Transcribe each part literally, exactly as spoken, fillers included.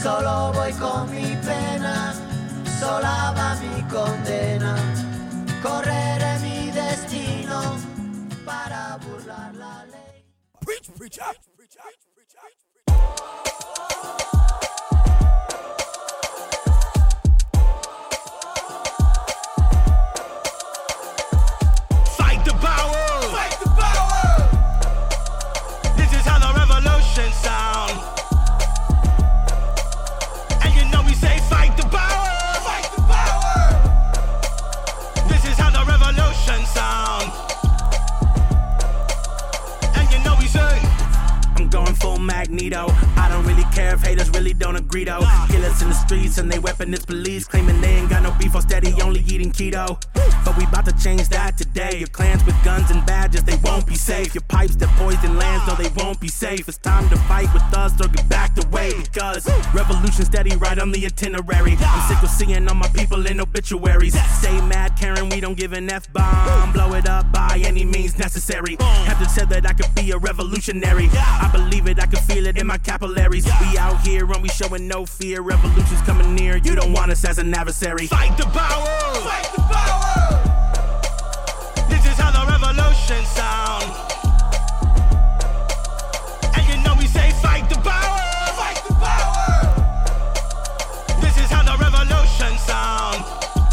Solo voy con mi pena, sola va mi condena. Correré mi destino para burlar la ley. Preach, preach, preach, preach, preach, preach. Fight the power! Fight the power! This is how the revolution sound. And you know we say fight the power! Fight the power! This is how the revolution sound. And you know we say I'm going full Magneto. I don't really care if haters really don't agree though. Killers in the streets and they weapon is police, claiming they ain't got no beef or steady only eating keto. But we about to change that today. Your clans with guns and badges, they won't be safe. Your pipes that poison lands, no they won't be safe. It's time to fight with us or get back the way. Because revolution steady right on the itinerary. I'm sick of seeing all my people in obituaries. Stay mad Karen, we don't give an F-bomb. Blow it up by any means necessary. Have to say that I could be a revolutionary. I believe it, I can feel it in my capillaries. We out here and we showing no fear. Revolution's coming near, you don't want us as an adversary. Fight the power! Fight the power! This is how the revolution sound. And you know we say fight the power! Fight the power! This is how the revolution sound.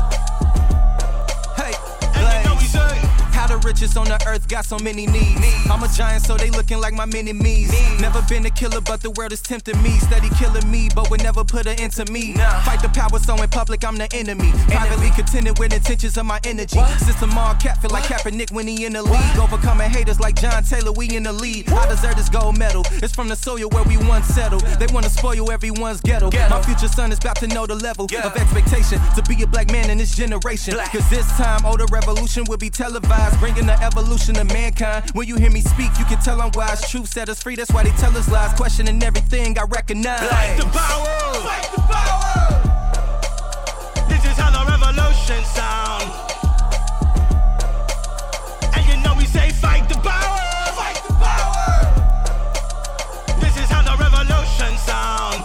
Hey, and you know we say how the richest on the earth got so many needs. I'm a giant, so they looking like my mini-me's. Never been a killer, but the world is tempting me. Steady killing me, but would never put an end to me. Fight the power, so in public, I'm the enemy. Privately contended with intentions of my energy. System all cap, feel like Kaepernick when he in the league. Overcoming haters like John Taylor, we in the lead. I deserve this gold medal. It's from the soil where we once settled. They wanna spoil everyone's ghetto. My future son is about to know the level of expectation to be a black man in this generation. Cause this time, oh, the revolution will be televised, bringing the evolution of mankind. When you hear me speak, you can tell I'm wise. Truth set us free, that's why they tell us lies. Questioning everything I recognize. Fight the power! Fight the power! This is how the revolution sound. And you know we say fight the power! Fight the power! This is how the revolution sound.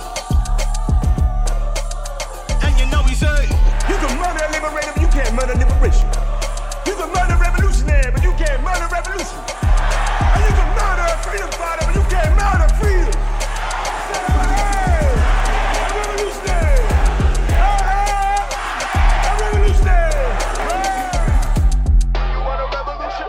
And you know we say you can murder a liberator, but you can't murder liberation. You can murder a revolutionary, but you can't murder revolution. And you can murder a freedom fighter, but you can't murder freedom. Hey, a revolutionary. Hey, a revolutionary. Hey. You want a revolution?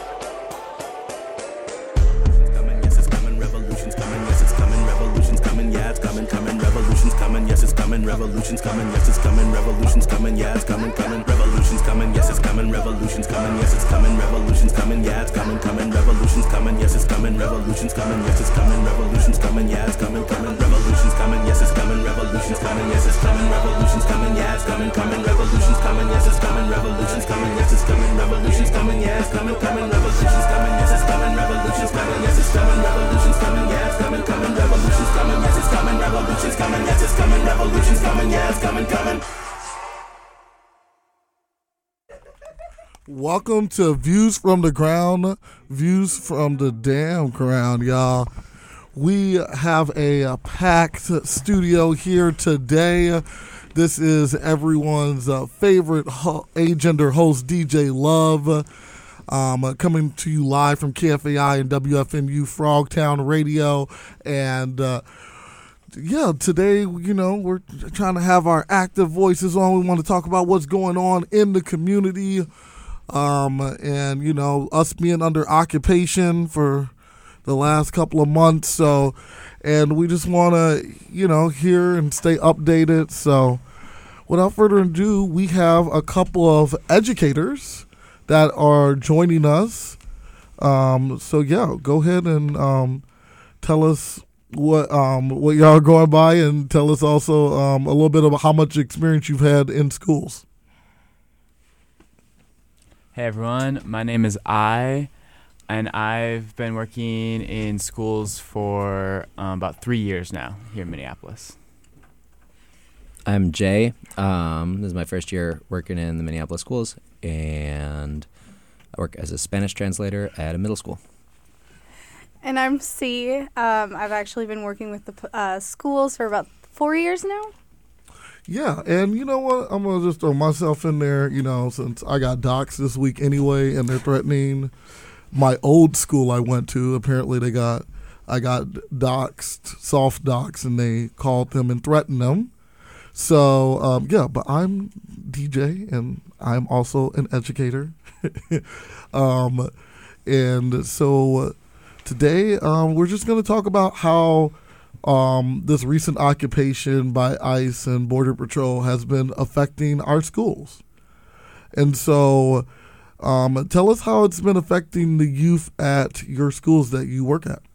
Coming, yes, it's coming. Revolution's coming, yes, it's coming. Revolution's coming, yeah, it's coming, coming. Revolution's coming, yes, it's coming. Revolution's coming, yes, it's coming. Revolution's coming, yeah, it's coming, coming. Revolution's coming, yes, it's coming. Revolution's coming, yes, it's coming. Revolution's coming, yeah, it's coming, coming. Revolution's coming, yes, it's coming. Revolution's coming, yes, it's coming. Revolution's coming, yeah, it's coming, coming. Revolution's coming, yes, it's coming. Revolution's coming, yes, it's coming. Revolution's coming, yeah, it's coming, coming. Revolution's coming, yes, it's coming. Revolution's coming, yes, it's coming. Revolution's coming, yeah, it's coming, coming. Revolution's coming, yes, it's coming. Revolution's coming, yes, it's coming. Revolution's coming, yeah, it's coming, coming. Revolution's coming, yes, it's coming. Revolution's coming, yes, it's coming. Revolution's coming, yeah, it's coming, coming. Welcome to Views from the Ground, Views from the Damn Ground, y'all. We have a, a packed studio here today. This is everyone's uh, favorite ho- agender host, D J Love, um, uh, coming to you live from K F A I and W F M U Frogtown Radio. And uh, yeah, today, you know, we're trying to have our active voices on. We want to talk about what's going on in the community. Um, and, you know, us being under occupation for the last couple of months. So, and we just want to, you know, hear and stay updated. So without further ado, we have a couple of educators that are joining us. Um, so yeah, go ahead and, um, tell us what, um, what y'all are going by, and tell us also, um, a little bit about how much experience you've had in schools. Hey everyone, my name is I, and I've been working in schools for um, about three years now here in Minneapolis. I'm Jay. Um, this is my first year working in the Minneapolis schools, and I work as a Spanish translator at a middle school. And I'm C. Um, I've actually been working with the uh, schools for about four years now. Yeah, and you know what? I'm going to just throw myself in there, you know, since I got doxxed this week anyway, and they're threatening my old school I went to. Apparently they got, I got doxxed, soft doxxed, and they called them and threatened them. So, um, yeah, but I'm D J, and I'm also an educator. um, and so uh, today um, we're just going to talk about how Um, this recent occupation by ICE and Border Patrol has been affecting our schools. And so um, tell us how it's been affecting the youth at your schools that you work at.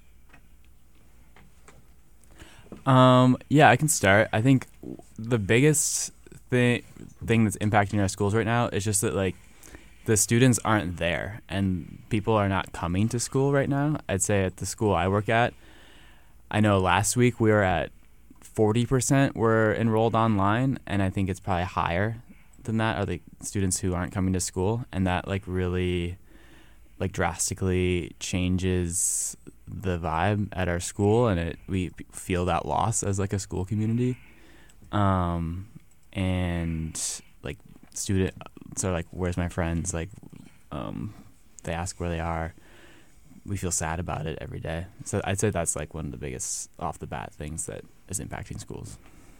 Um, yeah, I can start. I think the biggest thing thing that's impacting our schools right now is just that, like, the students aren't there and people are not coming to school right now. I'd say at the school I work at, I know last week we were at forty percent were enrolled online, and I think it's probably higher than that are the students who aren't coming to school, and that like really like drastically changes the vibe at our school, and it we feel that loss as like a school community. Um, and like students are like, where's my friends? Like, um, they ask where they are. We feel sad about it every day. So I'd say that's like one of the biggest off the bat things that is impacting schools.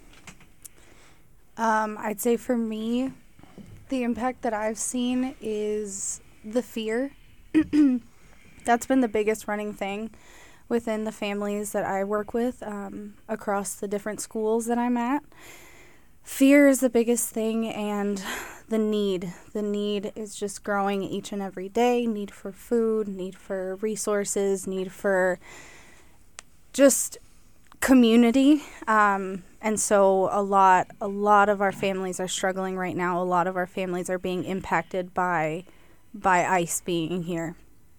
Um, I'd say for me, the impact that I've seen is the fear. That's been the biggest running thing within the families that I work with um, across the different schools that I'm at. Fear is the biggest thing, and the need. The need is just growing each and every day. Need for food, need for resources, need for just community. Um, and so a lot, a lot of our families are struggling right now. A lot of our families are being impacted by, by ICE being here.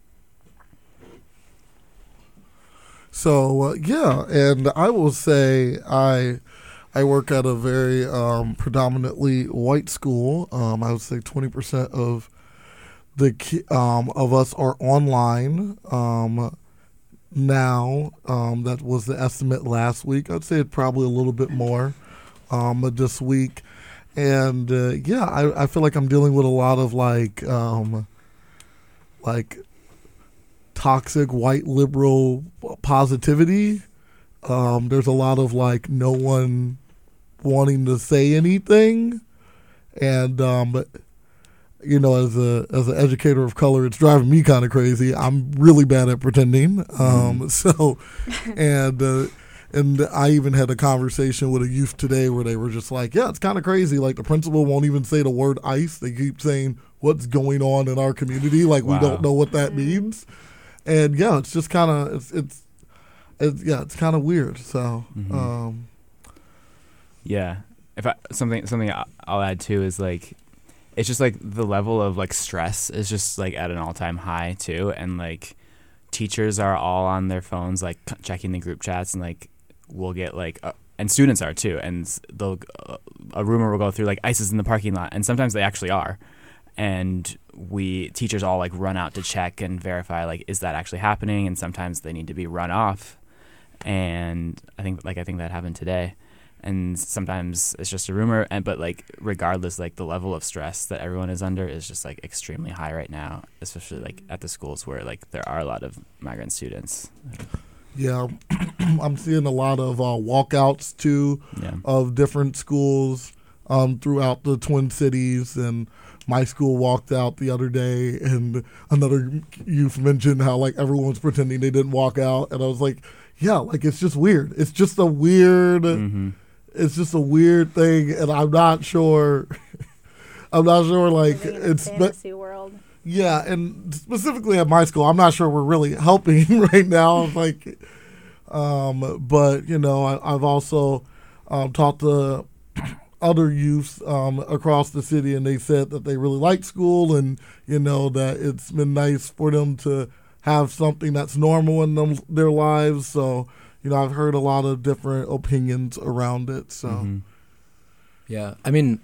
So, uh, yeah, and I will say I... I work at a very um, predominantly white school. Um, I would say twenty percent of the ki- um, of us are online um, now. Um, that was the estimate last week. I'd say it probably a little bit more um, this week. And uh, yeah, I, I feel like I'm dealing with a lot of like um, like toxic white liberal positivity. Um, there's a lot of like no one wanting to say anything, and um, you know, as a as an educator of color, it's driving me kind of crazy. I'm really bad at pretending. Um, mm. So, and uh, and I even had a conversation with a youth today where they were just like, "Yeah, it's kind of crazy. Like the principal won't even say the word ICE. They keep saying what's going on in our community, like wow. we don't know what that means." And yeah, it's just kind of it's it's. It's, yeah, it's kind of weird. So, mm-hmm. um, yeah. If I, something something I'll add too is like, it's just like the level of like stress is just like at an all time high too, and like teachers are all on their phones like checking the group chats, and like we'll get like uh, and students are too, and they'll uh, a rumor will go through like ICE is in the parking lot, and sometimes they actually are. And we teachers all like run out to check and verify like is that actually happening, and sometimes they need to be run off. And I think like I think that happened today, and sometimes it's just a rumor, and but like regardless, like the level of stress that everyone is under is just like extremely high right now, especially like at the schools where like there are a lot of migrant students. Yeah, I'm seeing a lot of uh, walkouts too yeah. of different schools um, throughout the Twin Cities, and my school walked out the other day, and another youth mentioned how like everyone's pretending they didn't walk out, and I was like, yeah, like it's just weird. It's just a weird, mm-hmm. it's just a weird thing, and I'm not sure. I'm not sure like it's fantasy world. Yeah, and specifically at my school, I'm not sure we're really helping right now. Like, um, but you know, I, I've also um, talked to other youths um, across the city, and they said that they really like school, and you know that it's been nice for them to have something that's normal in them, their lives. So, you know, I've heard a lot of different opinions around it. So, mm-hmm. yeah, I mean,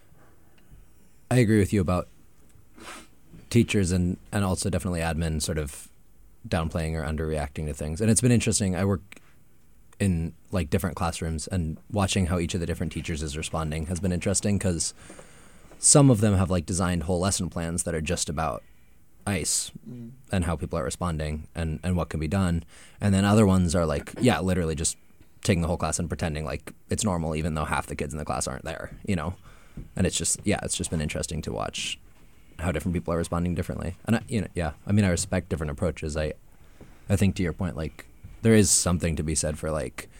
I agree with you about teachers and, and also definitely admin sort of downplaying or underreacting to things. And it's been interesting. I work in like different classrooms, and watching how each of the different teachers is responding has been interesting, because some of them have like designed whole lesson plans that are just about ice mm. and how people are responding and, and what can be done. And then other ones are like, yeah, literally just taking the whole class and pretending like it's normal, even though half the kids in the class aren't there, you know? And it's just, yeah, it's just been interesting to watch how different people are responding differently. And, I, you know, yeah, I mean, I respect different approaches. I, I think to your point, like, there is something to be said for, like,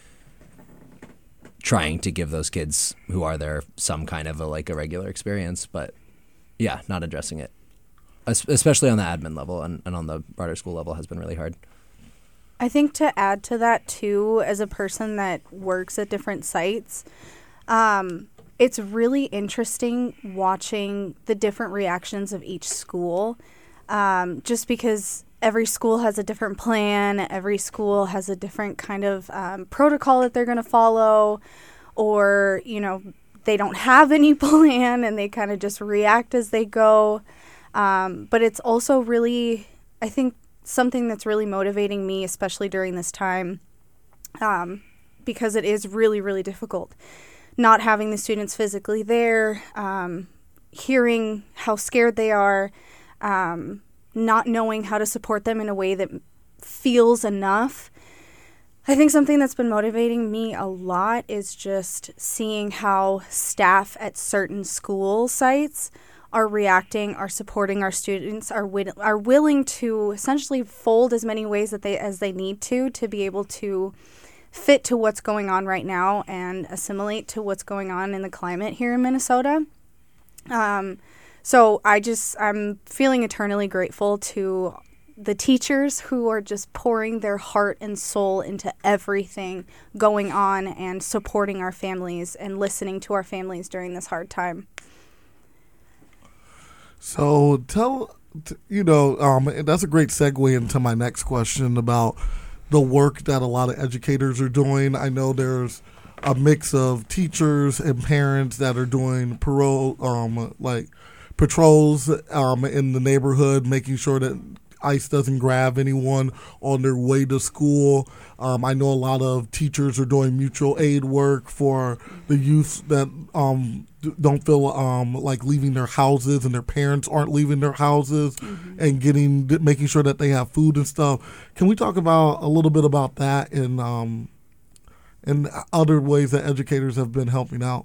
trying to give those kids who are there some kind of a, like, a regular experience, but, yeah, not addressing it, es- especially on the admin level and, and on the broader school level, has been really hard. I think to add to that, too, as a person that works at different sites, um, it's really interesting watching the different reactions of each school, um, just because every school has a different plan, every school has a different kind of um, protocol that they're going to follow, or, you know, they don't have any plan and they kind of just react as they go. Um, but it's also really, I think, something that's really motivating me, especially during this time, um, because it is really, really difficult. Not having the students physically there, um, hearing how scared they are, um, not knowing how to support them in a way that feels enough. I think something that's been motivating me a lot is just seeing how staff at certain school sites are reacting, are supporting our students, are wi- are willing to essentially fold as many ways that they as they need to to be able to fit to what's going on right now and assimilate to what's going on in the climate here in Minnesota. Um, so I just I'm feeling eternally grateful to the teachers who are just pouring their heart and soul into everything going on and supporting our families and listening to our families during this hard time. So tell, you know, um, that's a great segue into my next question about the work that a lot of educators are doing. I know there's a mix of teachers and parents that are doing parole, um, like patrols um, in the neighborhood, making sure that ICE doesn't grab anyone on their way to school. Um, I know a lot of teachers are doing mutual aid work for the youth that um, don't feel um, like leaving their houses, and their parents aren't leaving their houses, mm-hmm. and getting making sure that they have food and stuff. Can we talk about a little bit about that and um, and other ways that educators have been helping out?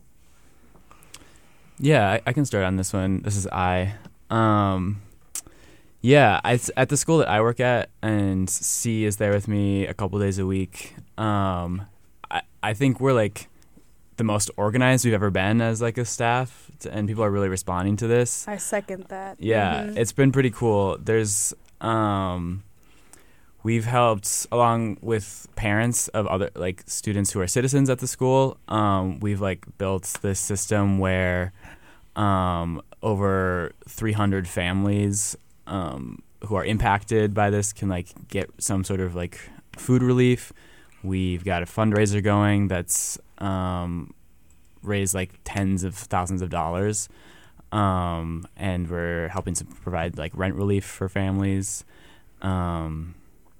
Yeah, I, I can start on this one. This is I. Um, Yeah, I, at the school that I work at, and C is there with me a couple days a week. Um, I I think we're like the most organized we've ever been as like a staff, and people are really responding to this. I second that. Yeah, mm-hmm. It's been pretty cool. There's um, we've helped along with parents of other like students who are citizens at the school. Um, we've like built this system where um, over three hundred families Um, who are impacted by this can like get some sort of like food relief. We've got a fundraiser going that's um, raised like tens of thousands of dollars, um, and we're helping to provide like rent relief for families. Um,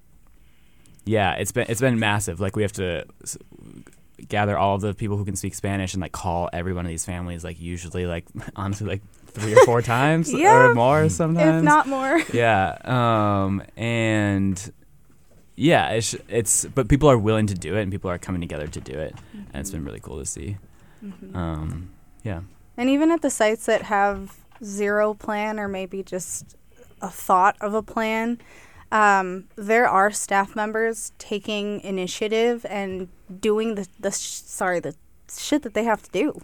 yeah, it's been it's been massive. Like we have to s- gather all of the people who can speak Spanish and like call every one of these families. Like usually, like honestly, like. Three or four times yeah, or more sometimes. If not more. Yeah. Um, and yeah, it's, it's, but people are willing to do it, and people are coming together to do it. Mm-hmm. And it's been really cool to see. Mm-hmm. Um, yeah. And even at the sites that have zero plan or maybe just a thought of a plan, um, there are staff members taking initiative and doing the, the sh- sorry, the shit that they have to do.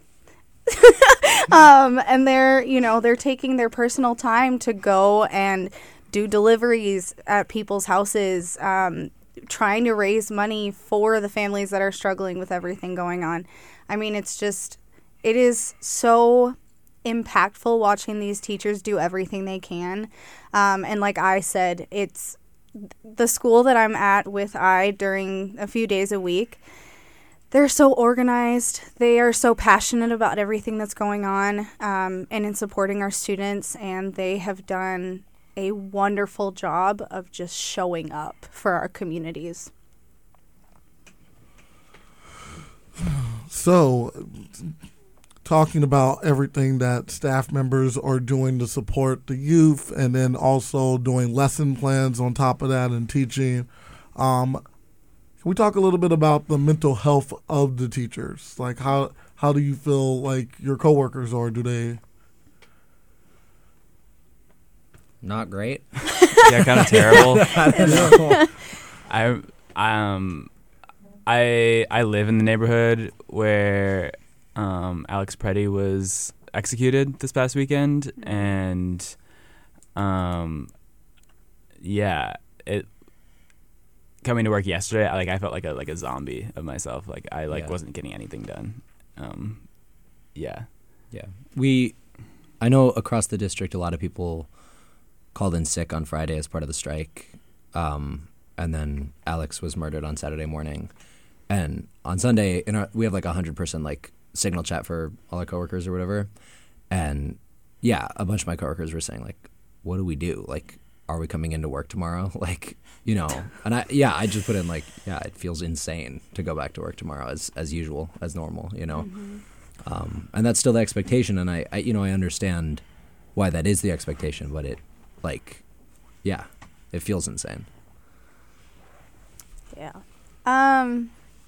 um, and they're, you know, they're taking their personal time to go and do deliveries at people's houses, um, trying to raise money for the families that are struggling with everything going on. I mean, it's just, it is so impactful watching these teachers do everything they can. Um, and like I said, it's the school that I'm at with I during a few days a week. They're so organized. They are so passionate about everything that's going on, um, and in supporting our students. And they have done a wonderful job of just showing up for our communities. so, talking about everything that staff members are doing to support the youth, and then also doing lesson plans on top of that and teaching. Um, can we talk a little bit about the mental health of the teachers? Like, how how do you feel like your coworkers are? Do they? Not great. Yeah, kind of terrible. I don't know. I um I I live in the neighborhood where um, Alex Preddy was executed this past weekend, and um yeah, it coming to work yesterday, I, like I felt like a like a zombie of myself. Like I like Yeah. wasn't getting anything done. Um, yeah. Yeah. We, I know across the district, a lot of people called in sick on Friday as part of the strike. Um, and then Alex was murdered on Saturday morning. And on Sunday, in our, we have like a hundred person like signal chat for all our coworkers or whatever. And yeah, a bunch of my coworkers were saying like, what do we do? Like, are we coming into work tomorrow? Like, you know, and I, yeah, I just put in like, yeah, it feels insane to go back to work tomorrow as, as usual, as normal, you know? Mm-hmm. Um, and that's still the expectation. And I, I, you know, I understand why that is the expectation, but it like, yeah, it feels insane. Yeah. Um,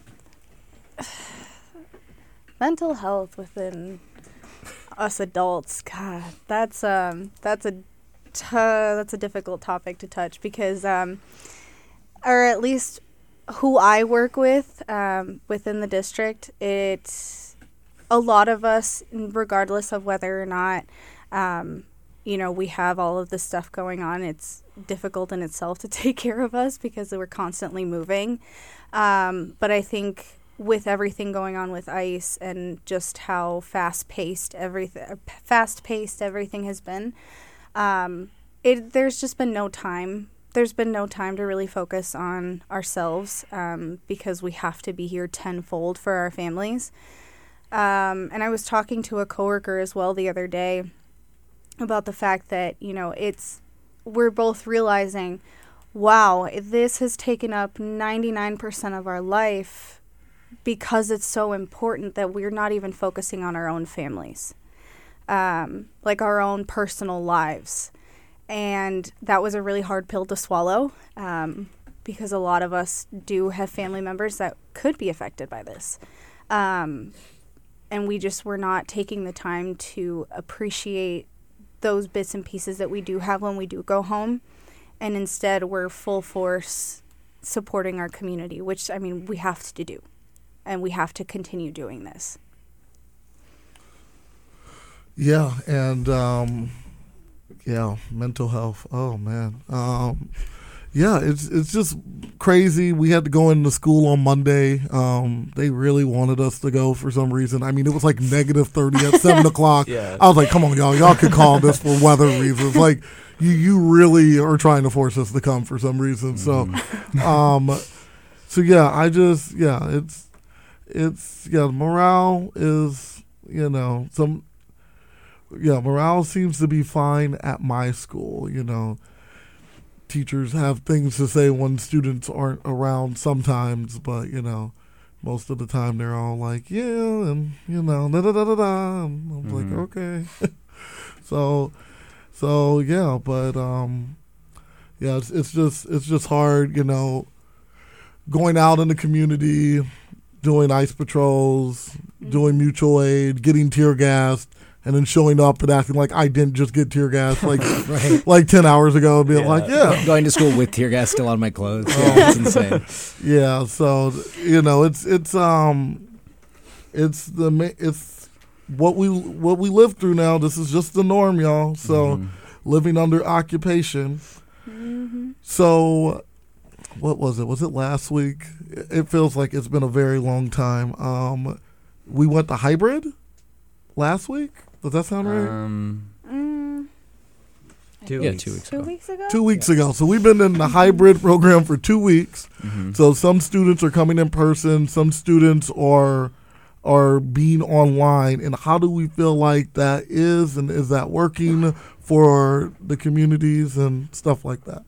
mental health within us adults, God, that's um, that's a t- that's a difficult topic to touch because, um, or at least who I work with um, within the district, it's a lot of us, regardless of whether or not, um, you know, we have all of this stuff going on. It's difficult in itself to take care of us because we're constantly moving. Um, but I think with everything going on with ICE and just how fast-paced everything, fast-paced everything has been, um, it there's just been no time. There's been no time to really focus on ourselves um, because we have to be here tenfold for our families. Um, and I was talking to a coworker as well the other day about the fact that, you know, it's we're both realizing, wow, this has taken up ninety-nine percent of our life because it's so important that we're not even focusing on our own families, um, like our own personal lives. And that was a really hard pill to swallow um, because a lot of us do have family members that could be affected by this. Um, and we just were not taking the time to appreciate those bits and pieces that we do have when we do go home. And instead, we're full force supporting our community, which, I mean, we have to do. And we have to continue doing this. Yeah, and um, yeah, mental health. Oh man, um, yeah, it's it's just crazy. We had to go into school on Monday. Um, they really wanted us to go for some reason. I mean, it was like negative thirty at seven o'clock. Yeah. I was like, come on, y'all, y'all could call this for weather reasons. Like, you you really are trying to force us to come for some reason. Mm-hmm. So, um, so yeah, I just yeah, it's it's yeah, morale is you know some. Yeah, morale seems to be fine at my school, you know. Teachers have things to say when students aren't around sometimes, but, you know, most of the time they're all like, yeah, and, you know, da-da-da-da-da. And I'm Mhm. like, okay. so, so, yeah, but, um, yeah, it's, it's just, it's just hard, you know, going out in the community, doing ICE patrols, doing mutual aid, getting tear gassed, and then showing up and acting like I didn't just get tear gas like Right. like ten hours ago and being Yeah. like, yeah. Going to school with tear gas still on my clothes. Yeah, it's insane. Yeah, so you know, it's it's um it's the ma- it's what we what we live through now. This is just the norm, y'all. So Mhm. living under occupation. Mm-hmm. So what was it? Was it last week? It feels like it's been a very long time. Um we went to hybrid last week? Does that sound right? Um, Mm, Two yeah, two weeks two ago. weeks ago? Two weeks ago. So we've been in the hybrid program for two weeks. mhm. So some students are coming in person, some students are are being online. And how do we feel like that is, and is that working for the communities and stuff like that?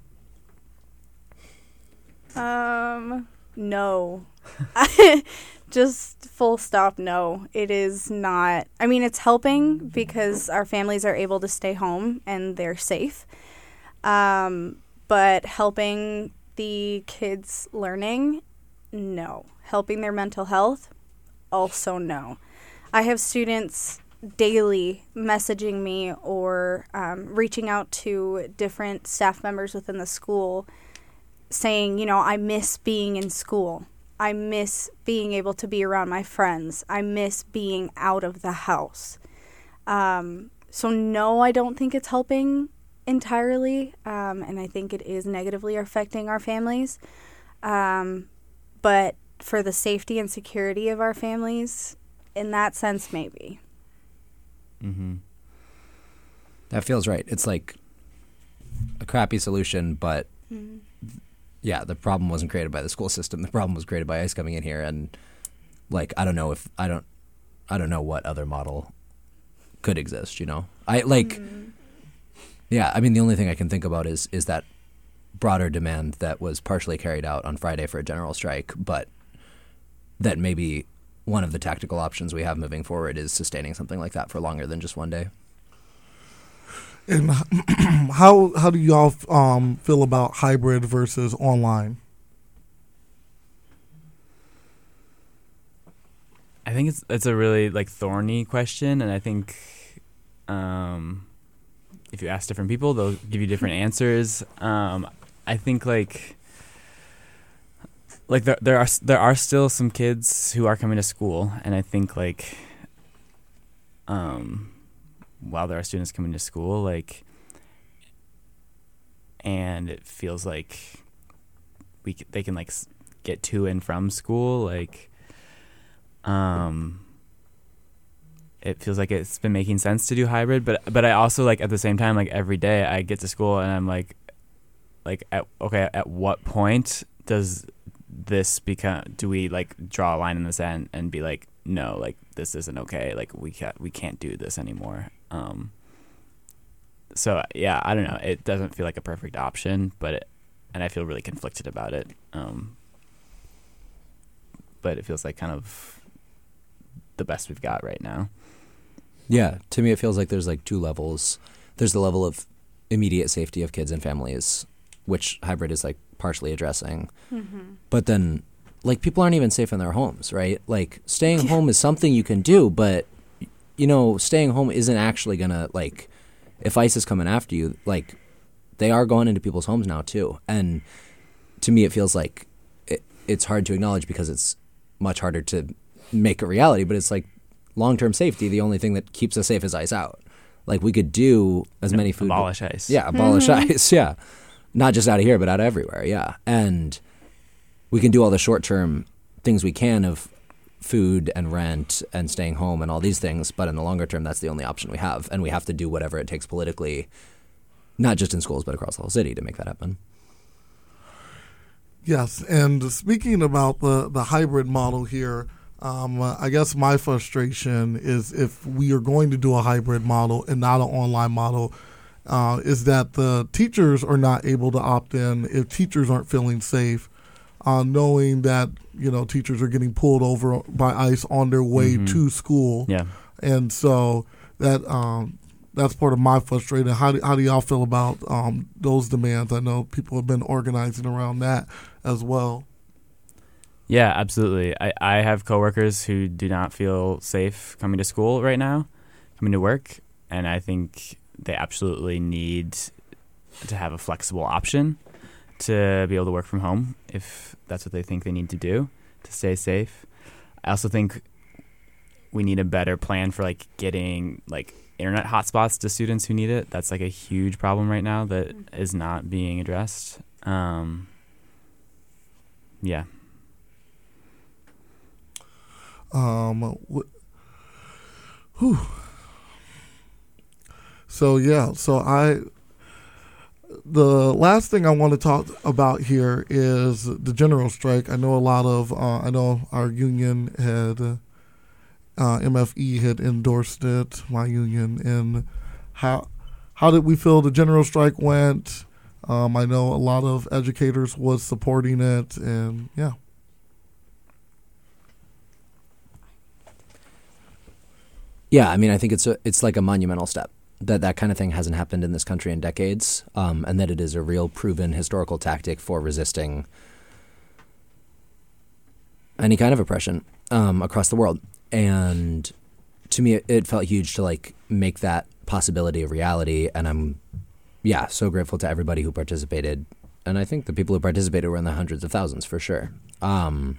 Um, no. just full stop, no. It is not. I mean, it's helping because our families are able to stay home and they're safe. Um, but helping the kids' learning, no. Helping their mental health, also no. I have students daily messaging me or um, reaching out to different staff members within the school saying, you know, I miss being in school. I miss being able to be around my friends. I miss being out of the house. Um, so no, I don't think it's helping entirely, um, and I think it is negatively affecting our families. Um, but for the safety and security of our families, in that sense, maybe. Mm-hmm. That feels right. It's like a crappy solution, but mm-hmm. yeah, the problem wasn't created by the school system. The problem was created by ICE coming in here, and like I don't know if I don't I don't know what other model could exist. You know, I like mm-hmm. yeah. I mean, the only thing I can think about is is that broader demand that was partially carried out on Friday for a general strike, but that maybe one of the tactical options we have moving forward is sustaining something like that for longer than just one day. And how how do y'all um, feel about hybrid versus online? I think it's it's a really like thorny question, and I think um, if you ask different people, they'll give you different answers. Um, I think like like there there are there are still some kids who are coming to school, and I think like um. while there are students coming to school, like, and it feels like we c- they can like s- get to and from school, like, um, it feels like it's been making sense to do hybrid, but but I also like at the same time, like every day I get to school and I'm like, like at, okay, at what point does this become? Do we like draw a line in the sand and be like, no, like this isn't okay, like we can't we can't do this anymore. Um, so yeah, I don't know. It doesn't feel like a perfect option, but it, and I feel really conflicted about it. Um, but it feels like kind of the best we've got right now. Yeah, to me it feels like there's like two levels. There's the level of immediate safety of kids and families, which hybrid is like partially addressing. Mm-hmm. But then like people aren't even safe in their homes, right? Like staying yeah. home is something you can do, but you know, staying home isn't actually gonna like, if ICE is coming after you, like they are going into people's homes now too. And to me, it feels like it, it's hard to acknowledge because it's much harder to make a reality, but it's like long-term safety. The only thing that keeps us safe is ICE out. Like we could do as many food. Abolish ICE. Yeah. Abolish mm-hmm. ICE. Yeah. Not just out of here, but out everywhere. Yeah. And we can do all the short-term things we can of food and rent and staying home and all these things, but in the longer term, that's the only option we have, and we have to do whatever it takes politically, not just in schools but across the whole city to make that happen. Yes, and speaking about the, the hybrid model here, um, I guess my frustration is if we are going to do a hybrid model and not an online model, uh, is that the teachers are not able to opt in if teachers aren't feeling safe. Uh, knowing that, you know, teachers are getting pulled over by ICE on their way mm-hmm. to school. Yeah. And so that um, that's part of my frustration. How do, how do y'all feel about um, those demands? I know people have been organizing around that as well. Yeah, absolutely. I, I have coworkers who do not feel safe coming to school right now, coming to work, and I think they absolutely need to have a flexible option to be able to work from home if that's what they think they need to do to stay safe. I also think we need a better plan for like getting like internet hotspots to students who need it. That's like a huge problem right now that mm-hmm. is not being addressed. Um, yeah. Um. Wh- whew. So yeah. So I. The last thing I want to talk about here is the general strike. I know a lot of, uh, I know our union had, uh, M F E had endorsed it, my union, and how how did we feel the general strike went? Um, I know a lot of educators was supporting it, and yeah. Yeah, I mean, I think it's a, it's like a monumental step that that kind of thing hasn't happened in this country in decades, um, and that it is a real proven historical tactic for resisting any kind of oppression um, across the world. And to me, it, it felt huge to like make that possibility a reality. And I'm, yeah, so grateful to everybody who participated. And I think the people who participated were in the hundreds of thousands for sure. Um,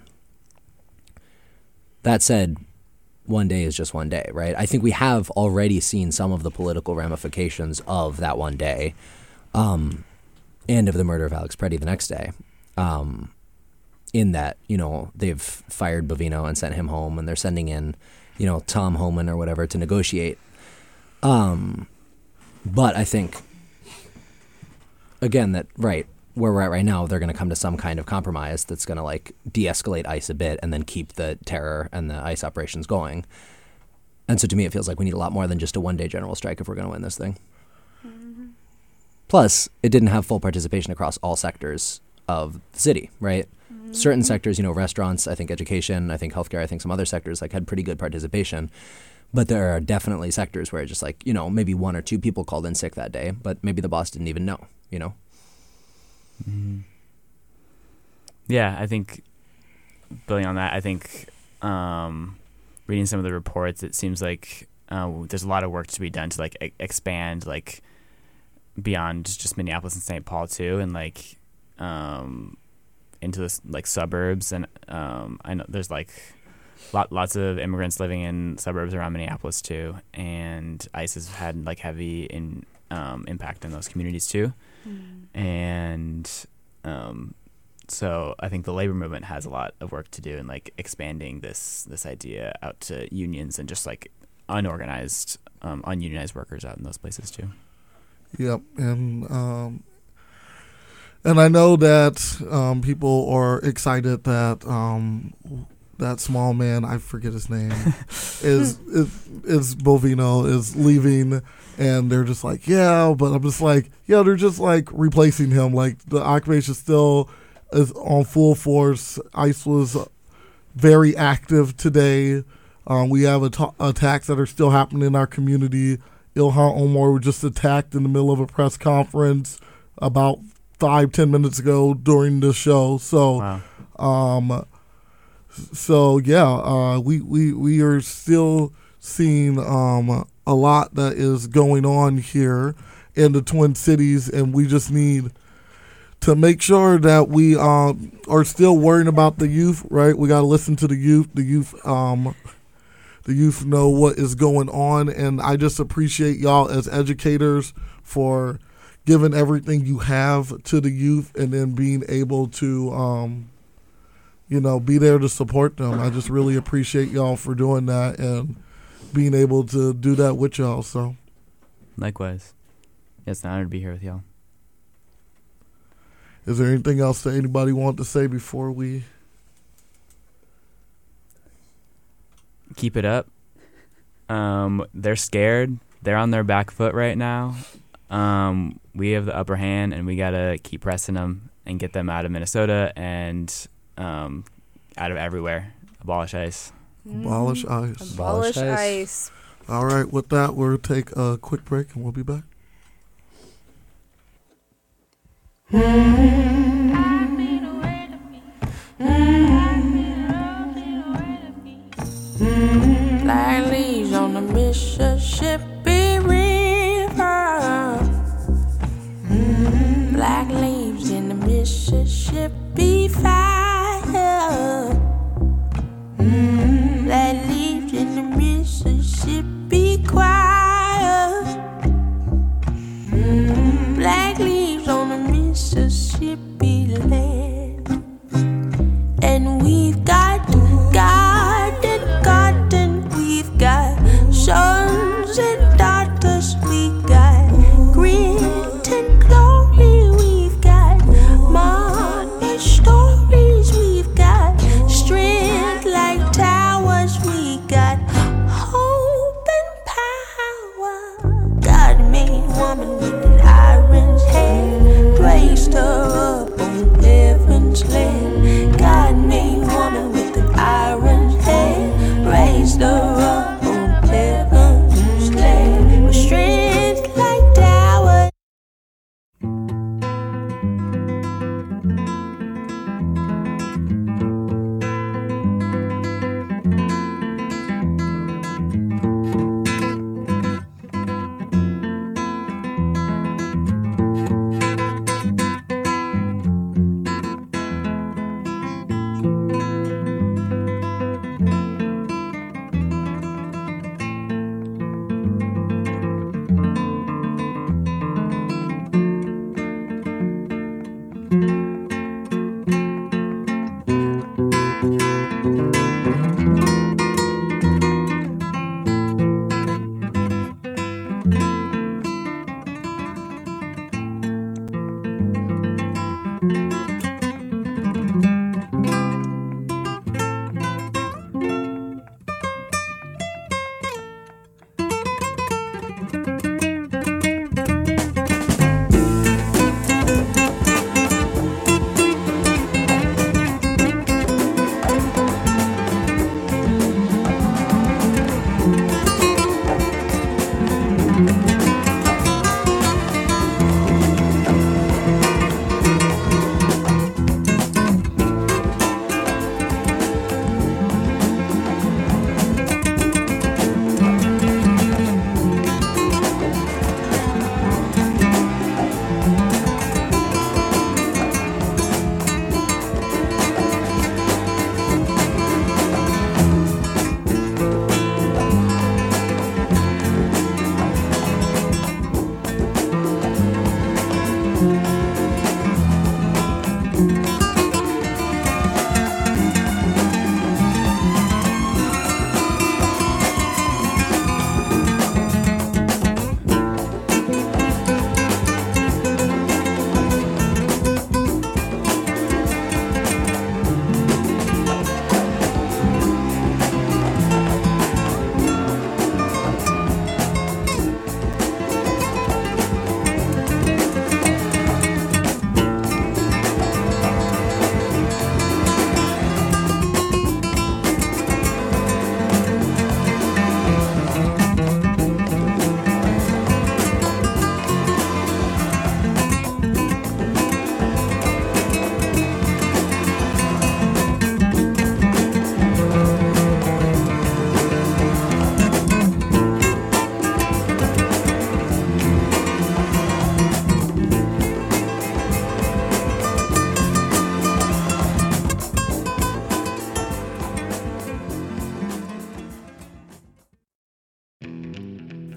that said, one day is just one day, right? I think we have already seen some of the political ramifications of that one day, um, and of the murder of Alex Preddy the next day. Um, in that, you know, they've fired Bovino and sent him home, and they're sending in, you know, Tom Homan or whatever to negotiate. Um, but I think, again, that, right, where we're at right now, they're going to come to some kind of compromise that's going to like de-escalate ICE a bit and then keep the terror and the ICE operations going. And so to me, it feels like we need a lot more than just a one-day general strike if we're going to win this thing. Mm-hmm. Plus, it didn't have full participation across all sectors of the city, right? Mm-hmm. Certain sectors, you know, restaurants, I think education, I think healthcare, I think some other sectors like had pretty good participation. But there are definitely sectors where just like, you know, maybe one or two people called in sick that day, but maybe the boss didn't even know, you know? Mm-hmm. Yeah, I think building on that, I think um, reading some of the reports, it seems like uh, there's a lot of work to be done to like e- expand like beyond just Minneapolis and Saint Paul too, and like um, into the like suburbs. And um, I know there's like lot, lots of immigrants living in suburbs around Minneapolis too, and ICE has had like heavy in um, impact in those communities too. And um, so I think the labor movement has a lot of work to do in like expanding this this idea out to unions and just like unorganized, um, ununionized workers out in those places too. Yep, and um, and I know that um, people are excited that um, that small man, I forget his name, is, is is Bovino is leaving. And they're just like, yeah, but I'm just like, yeah, they're just like replacing him. Like the occupation still is on full force. ICE was very active today. Um, we have at- attacks that are still happening in our community. Ilhan Omar was just attacked in the middle of a press conference about five, ten minutes ago during the show. So, Wow. um, so yeah, uh, we, we, we are still seeing um, a lot that is going on here in the Twin Cities, and we just need to make sure that we um, are still worrying about the youth, right? We got to listen to the youth. The youth, um, the youth know what is going on, and I just appreciate y'all as educators for giving everything you have to the youth, and then being able to, um, you know, be there to support them. I just really appreciate y'all for doing that and being able to do that with y'all. So Likewise. Yeah, it's an honor to be here with y'all. is there anything else that anybody want to say before we Keep it up. Um, they're scared. They're on their back foot right now. Um, we have the upper hand, and we gotta keep pressing them and get them out of Minnesota and um, out of everywhere. Abolish ICE. abolish ICE? Abolish Abolish ICE. ICE. All right, with that, we'll take a quick break and we'll be back. Like leaves on the Mississippi River. Mm, black leaves in the Mississippi fire. Mm, black leaves in the Mississippi choir. Mm, black leaves on the Mississippi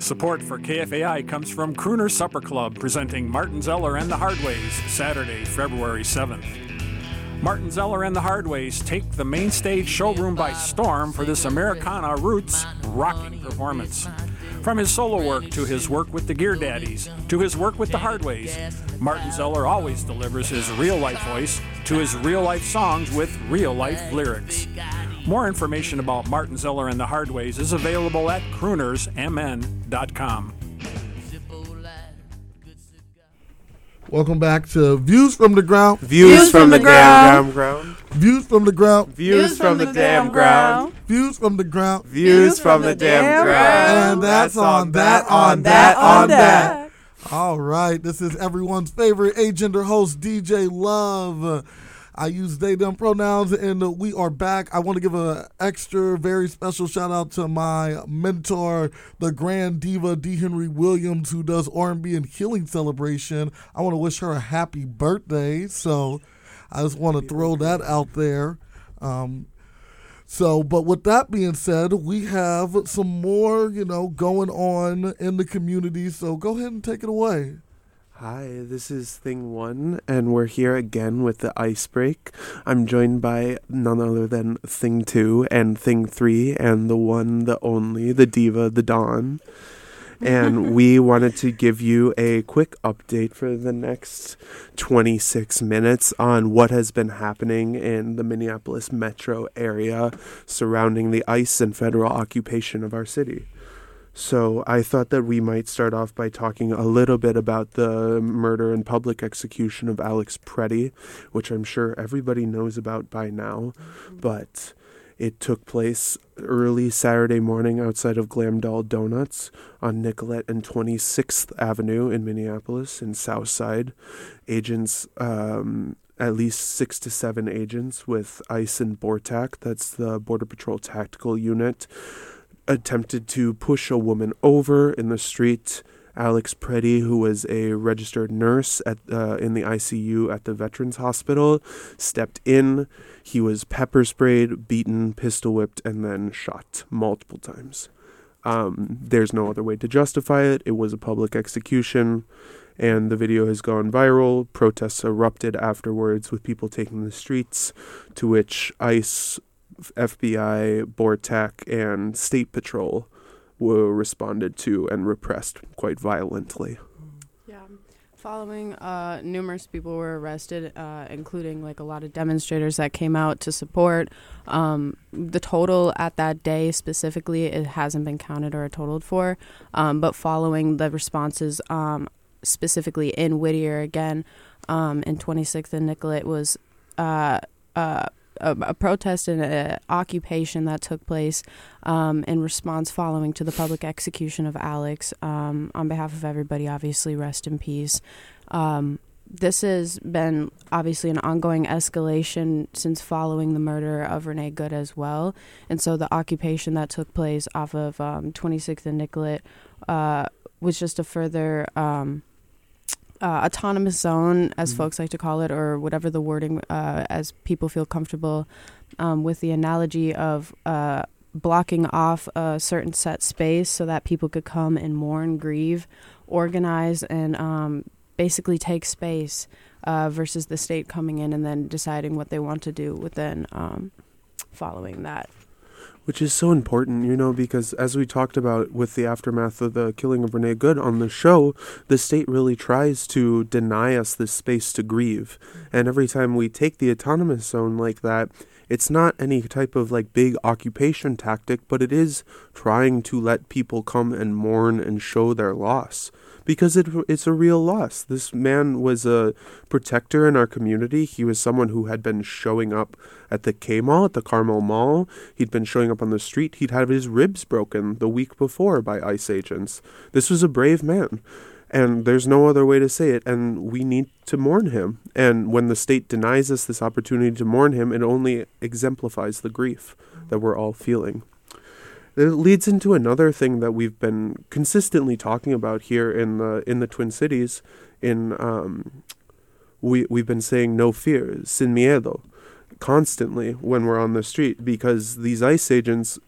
Support for K F A I comes from Crooner Supper Club, presenting Martin Zeller and the Hardways, Saturday, February seventh. Martin Zeller and the Hardways take the main stage showroom by storm for this Americana roots rocking performance. From his solo work to his work with the Gear Daddies to his work with the Hardways, Martin Zeller always delivers his real-life voice to his real-life songs with real-life lyrics. More information about Martin Zeller and the Hardways is available at crooners m n dot com. Welcome back to Views from the Ground. Views, Views from, from the, the damn ground. Views from the ground. Views from the damn ground. Views from the ground. Views from the damn ground. And that's on that, on that, on that. All right, this is everyone's favorite agender host, D J Love. I use they, them pronouns, and we are back. I want to give an extra, very special shout out to my mentor, the grand diva D. Henry Williams, who does R and B and Healing Celebration. I want to wish her a happy birthday, so I just want to throw that out there. Um, so, but with that being said, we have some more, you know, going on in the community, so go ahead and take it away. Hi, this is Thing One, and we're here again with the Ice Break. I'm joined by none other than Thing Two and Thing Three, and the one, the only, the diva, the Dawn. And we wanted to give you a quick update for the next twenty-six minutes on what has been happening in the Minneapolis metro area surrounding the ICE and federal occupation of our city. So I thought that we might start off by talking a little bit about the murder and public execution of Alex Preddy, which I'm sure everybody knows about by now, but it took place early Saturday morning outside of Glamdall Donuts on Nicollet and twenty-sixth Avenue in Minneapolis in Southside. Agents, um, at least six to seven agents with ICE and BORTAC, that's the Border Patrol Tactical Unit, attempted to push a woman over in the street. Alex Preddy, who was a registered nurse at uh, in the I C U at the Veterans Hospital, stepped in. He was pepper sprayed, beaten, pistol whipped, and then shot multiple times. Um, there's no other way to justify it. It was a public execution, and the video has gone viral. Protests erupted afterwards with people taking the streets, to which ICE, F B I, BORTAC, and State Patrol were responded to and repressed quite violently. Yeah. Following, uh, numerous people were arrested, uh, including like a lot of demonstrators that came out to support. Um, the total at that day specifically, it hasn't been counted or totaled for, um, but following the responses, um, specifically in Whittier again, um, in twenty-sixth and Nicollet was, uh, uh, A, a protest and an occupation that took place um, in response following to the public execution of Alex. Um, on behalf of everybody, obviously, rest in peace. Um, this has been obviously an ongoing escalation since following the murder of Renee Good as well. And so the occupation that took place off of um, twenty-sixth and Nicollet uh, was just a further Um, Uh, autonomous zone, as mm-hmm. folks like to call it, or whatever the wording, uh, as people feel comfortable um, with the analogy of uh, blocking off a certain set space so that people could come and mourn, grieve, organize, and um, basically take space uh, versus the state coming in and then deciding what they want to do within um, following that. Which is so important, you know, because as we talked about with the aftermath of the killing of Renee Good on the show, the state really tries to deny us this space to grieve. And every time we take the autonomous zone like that, it's not any type of like big occupation tactic, but it is trying to let people come and mourn and show their loss. Because it, it's a real loss. This man was a protector in our community. He was someone who had been showing up at the K-Mall, at the Carmel Mall. He'd been showing up on the street. He'd had his ribs broken the week before by ICE agents. This was a brave man. And there's no other way to say it. And we need to mourn him. And when the state denies us this opportunity to mourn him, it only exemplifies the grief that we're all feeling. It leads into another thing that we've been consistently talking about here in the in the Twin Cities. In um, we we've been saying no fear, sin miedo, constantly when we're on the street, because these ICE agents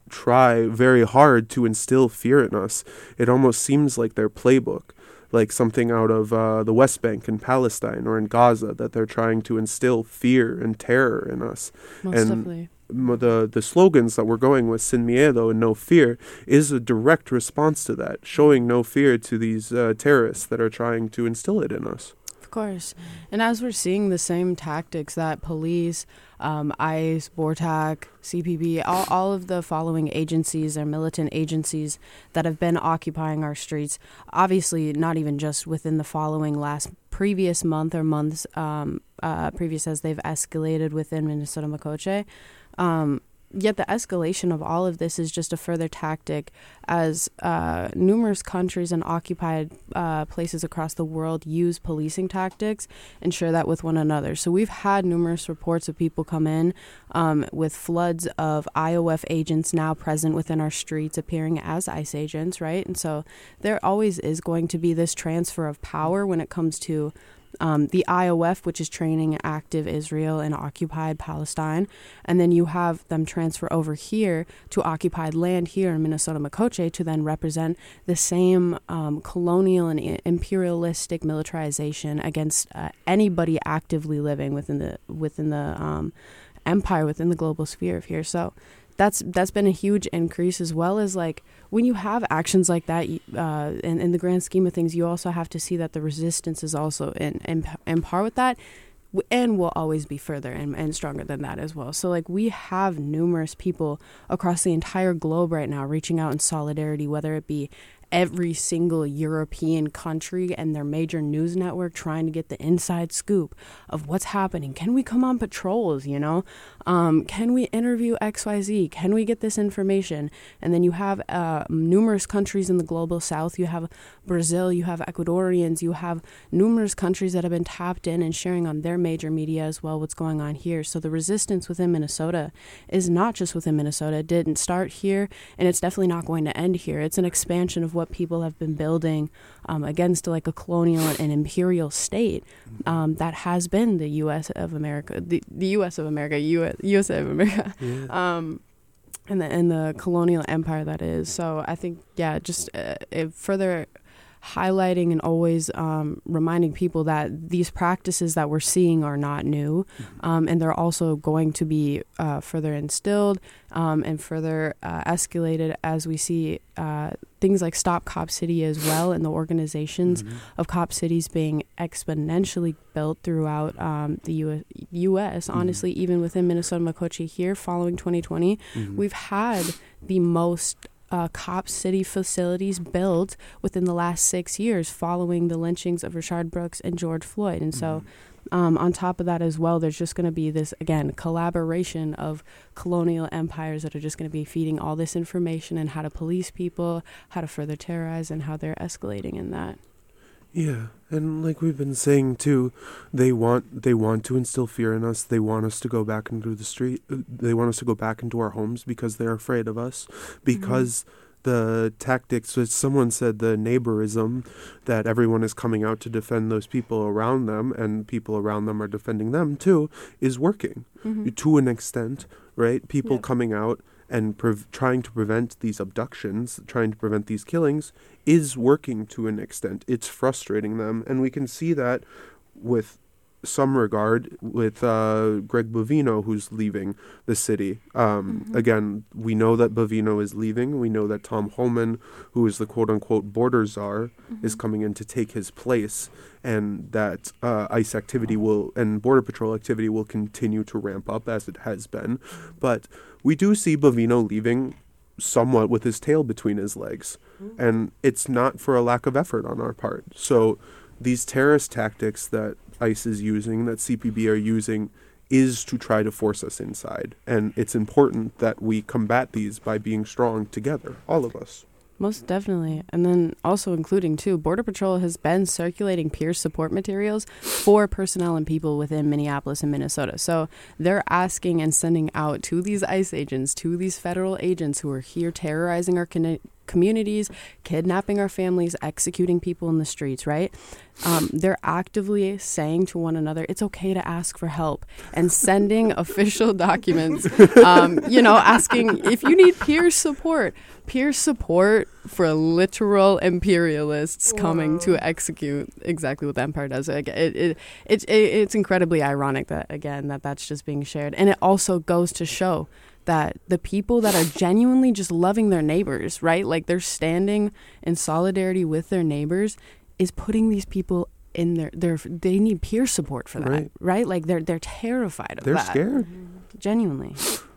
try very hard to instill fear in us. It almost seems like their playbook, like something out of uh, the West Bank in Palestine or in Gaza, that they're trying to instill fear and terror in us. Most and definitely. m- the the slogans that we're going with, Sin Miedo and No Fear, is a direct response to that, showing no fear to these uh, terrorists that are trying to instill it in us. Of course. And as we're seeing the same tactics that police, um, ICE, BORTAC, C P B, all, all of the following agencies or militant agencies that have been occupying our streets, obviously not even just within the following last previous month or months um, uh, previous as they've escalated within Minnesota Makoche. Um, Yet the escalation of all of this is just a further tactic as uh, numerous countries and occupied uh, places across the world use policing tactics and share that with one another. So we've had numerous reports of people come in um, with floods of I O F agents now present within our streets appearing as ICE agents, right? And so there always is going to be this transfer of power when it comes to Um, the I O F, which is training active Israel and occupied Palestine, and then you have them transfer over here to occupied land here in Minnesota Makoche to then represent the same um, colonial and i- imperialistic militarization against uh, anybody actively living within the within the um, empire, within the global sphere of here. So that's that's been a huge increase, as well as like when you have actions like that, uh, in, in the grand scheme of things, you also have to see that the resistance is also in, in, in par with that, w- and will always be further and, and stronger than that as well. So like we have numerous people across the entire globe right now reaching out in solidarity, whether it be every single European country and their major news network trying to get the inside scoop of what's happening. Can we come on patrols, you know? Um, can we interview X Y Z? Can we get this information? And then you have uh, numerous countries in the global south. You have Brazil, you have Ecuadorians, you have numerous countries that have been tapped in and sharing on their major media as well what's going on here. So the resistance within Minnesota is not just within Minnesota. It didn't start here, and it's definitely not going to end here. It's an expansion of what people have been building um, against like a colonial and imperial state um, that has been the U S of America, the, the U S of America, U S, U S A of America, Yeah. um, and the and the colonial empire that is. So I think yeah, just uh, it further highlighting and always um, reminding people that these practices that we're seeing are not new, um, and they're also going to be uh, further instilled um, and further uh, escalated as we see uh, things like Stop Cop City as well, and the organizations Mhm. of cop cities being exponentially built throughout um, the U S, U S Honestly, even within Minnesota Makoche here, following twenty twenty, Mhm. we've had the most uh, cop city facilities built within the last six years following the lynchings of Rashard Brooks and George Floyd. And so um, on top of that as well, there's just going to be this, again, collaboration of colonial empires that are just going to be feeding all this information and how to police people, how to further terrorize, and how they're escalating in that. Yeah, and like we've been saying too, they want they want to instill fear in us. They want us to go back into the street. uh, They want us to go back into our homes because they're afraid of us. Because the tactics, as someone said, the neighborism, that everyone is coming out to defend those people around them, and people around them are defending them too, is working Mhm. to an extent, right? People Yeah. coming out and prev- trying to prevent these abductions, trying to prevent these killings, is working to an extent. It's frustrating them, and we can see that with some regard with uh, Greg Bovino, who's leaving the city. Um, Mhm. Again, we know that Bovino is leaving. We know that Tom Holman, who is the quote-unquote border czar, is coming in to take his place, and that uh, ICE activity will and Border Patrol activity will continue to ramp up as it has been. But we do see Bovino leaving somewhat with his tail between his legs, and it's not for a lack of effort on our part. So these terrorist tactics that ICE is using, that C P B are using, is to try to force us inside. And it's important that we combat these by being strong together, all of us. Most definitely. And then also including, too, Border Patrol has been circulating peer support materials for personnel and people within Minneapolis and Minnesota. So they're asking and sending out to these ICE agents, to these federal agents who are here terrorizing our Cana- communities, kidnapping our families, executing people in the streets, right? Um, they're actively saying to one another, it's okay to ask for help, and sending official documents, um, you know, asking if you need peer support. Peer support for literal imperialists Whoa. coming to execute exactly what the empire does. It, it, it, it, it's incredibly ironic that, again, that that's just being shared. And it also goes to show that the people that are genuinely just loving their neighbors, right? Like they're standing in solidarity with their neighbors, is putting these people in their, their they need peer support for that, right? right? Like they're they're terrified of they're that. They're scared. Genuinely.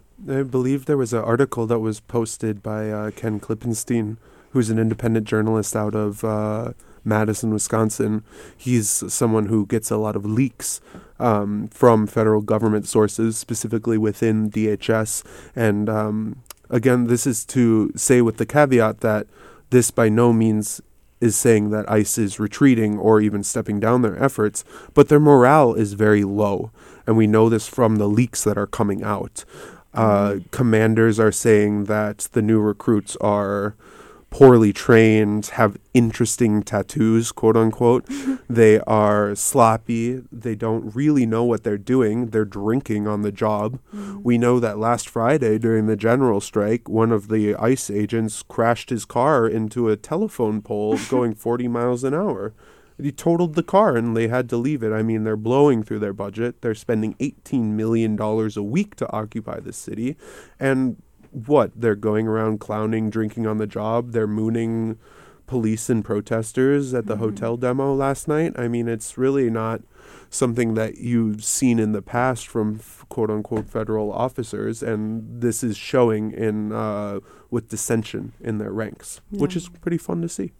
I believe there was an article that was posted by uh, Ken Klippenstein, who's an independent journalist out of uh, Madison, Wisconsin. He's someone who gets a lot of leaks um, from federal government sources, specifically within D H S. And um, again, this is to say with the caveat that this by no means is saying that ICE is retreating or even stepping down their efforts, but their morale is very low. And we know this from the leaks that are coming out. Uh, commanders are saying that the new recruits are poorly trained, have interesting tattoos, quote unquote. They are sloppy. They don't really know what they're doing. They're drinking on the job. Mm-hmm. We know that last Friday during the general strike, one of the ICE agents crashed his car into a telephone pole going forty miles an hour. He totaled the car and they had to leave it. I mean, they're blowing through their budget. They're spending eighteen million dollars a week to occupy the city. And what? They're going around clowning, drinking on the job. They're mooning police and protesters at the mm-hmm. hotel demo last night. I mean, it's really not something that you've seen in the past from f- quote-unquote federal officers. And this is showing in uh, with dissension in their ranks, yeah. which is pretty fun to see.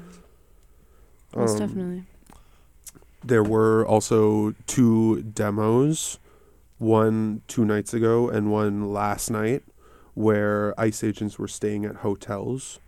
Most um, definitely. There were also two demos, one two nights ago and one last night, where ICE agents were staying at hotels,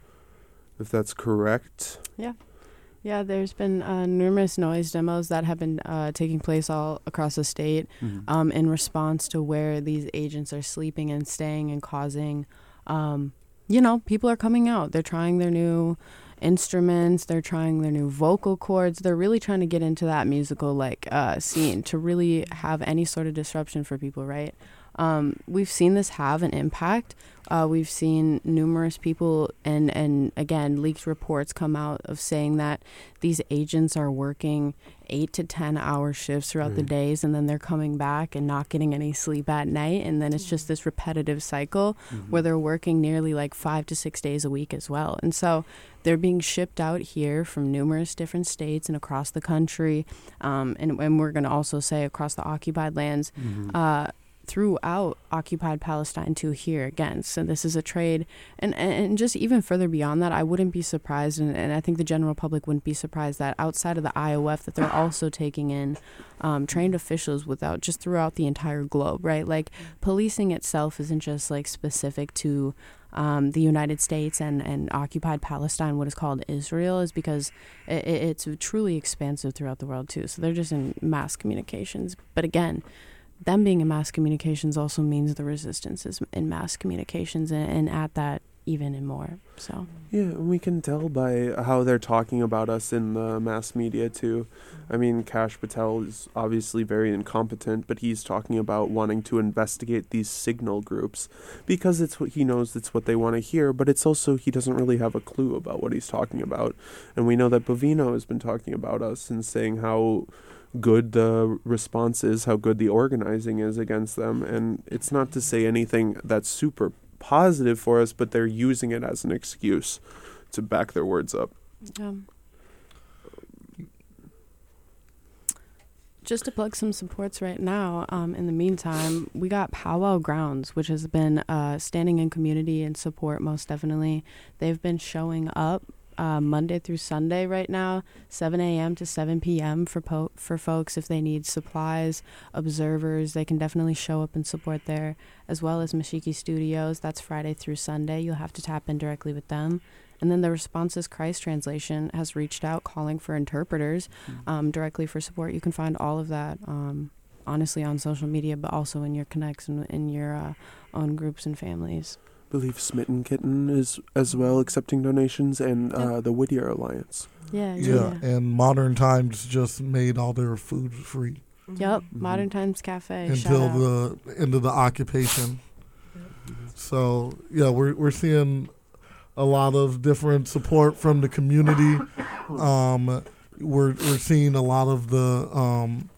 if that's correct. Yeah. Yeah, there's been uh, numerous noise demos that have been uh, taking place all across the state mm-hmm. um, in response to where these agents are sleeping and staying and causing, um, you know, people are coming out. They're trying their new instruments, they're trying their new vocal cords, they're really trying to get into that musical like uh scene to really have any sort of disruption for people, right? Um we've seen this have an impact. Uh we've seen numerous people and and again leaked reports come out of saying that these agents are working eight to ten hour shifts throughout mm. the days, and then they're coming back and not getting any sleep at night, and then it's just this repetitive cycle mm-hmm. where they're working nearly like five to six days a week as well. And so they're being shipped out here from numerous different states and across the country, um, and, and we're going to also say across the occupied lands, mm-hmm. uh, throughout occupied Palestine to here again. So this is a trade, and, and just even further beyond that, I wouldn't be surprised, and, and I think the general public wouldn't be surprised that outside of the I O F that they're also taking in um, trained officials without just throughout the entire globe, right? Like policing itself isn't just like specific to Um, the United States and, and occupied Palestine, what is called Israel, is because it, it's truly expansive throughout the world too. So they're just in mass communications. But again, them being in mass communications also means the resistance is in mass communications, and, and at that even and more. So yeah, we can tell by how they're talking about us in the mass media too. I mean, Kash Patel is obviously very incompetent, but he's talking about wanting to investigate these signal groups because it's what he knows, it's what they want to hear, but it's also he doesn't really have a clue about what he's talking about. And we know that Bovino has been talking about us and saying how good the response is, how good the organizing is against them. And it's not to say anything that's super positive for us, but they're using it as an excuse to back their words up. Yeah. Just to plug some supports right now, um, in the meantime, we got Powwow Grounds, which has been uh, standing in community and support most definitely. They've been showing up uh, Monday through Sunday right now, seven a.m. to seven p.m. for po- for folks if they need supplies, observers. They can definitely show up and support there, as well as Mashiki Studios. That's Friday through Sunday. You'll have to tap in directly with them. And then the Responses Christ Translation has reached out calling for interpreters mm-hmm. um, directly for support. You can find all of that, um, honestly, on social media, but also in your connects and in your uh, own groups and families. believe Smitten Kitten is as well accepting donations, and uh, the Whittier Alliance. Yeah, Yeah, and Modern Times just made all their food free Yep, Modern Times Cafe. shout until out. the end of the occupation. So yeah, we're we're seeing a lot of different support from the community. Um, we're we're seeing a lot of the um,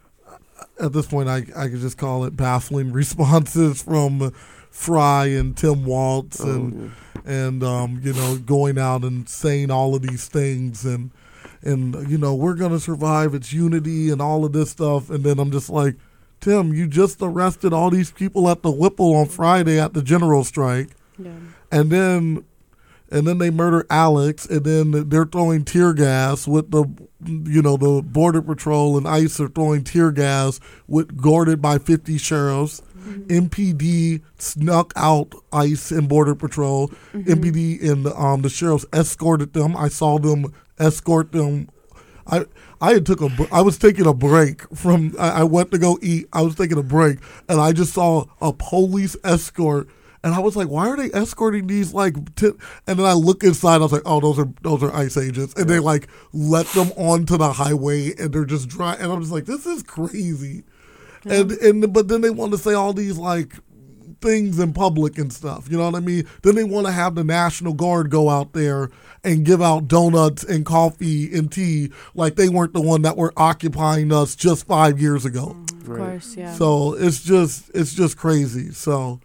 at this point I I could just call it baffling responses from Fry and Tim Waltz and Oh, yeah. and um, you know, going out and saying all of these things and and you know, we're gonna survive, it's unity and all of this stuff, and then I'm just like, Tim, you just arrested all these people at the Whipple on Friday at the general strike, Yeah. and then and then they murder Alex, and then they're throwing tear gas with the, you know, the Border Patrol and ICE are throwing tear gas with guarded by fifty sheriffs. Mm-hmm. M P D snuck out ICE and Border Patrol. Mm-hmm. M P D and um, the sheriffs escorted them. I saw them escort them. I I had took a br- I was taking a break from I, I went to go eat. I was taking a break and I just saw a police escort. And I was like, why are they escorting these like? T-? And then I look inside. I was like, oh, those are those are ICE agents, and they like let them onto the highway, and they're just dry. And I'm just like, this is crazy. Yeah. And and but then they want to say all these like things in public and stuff. You know what I mean? Then they want to have the National Guard go out there and give out donuts and coffee and tea like they weren't the one that were occupying us just five years ago. Of course, yeah. So it's just it's just crazy. So.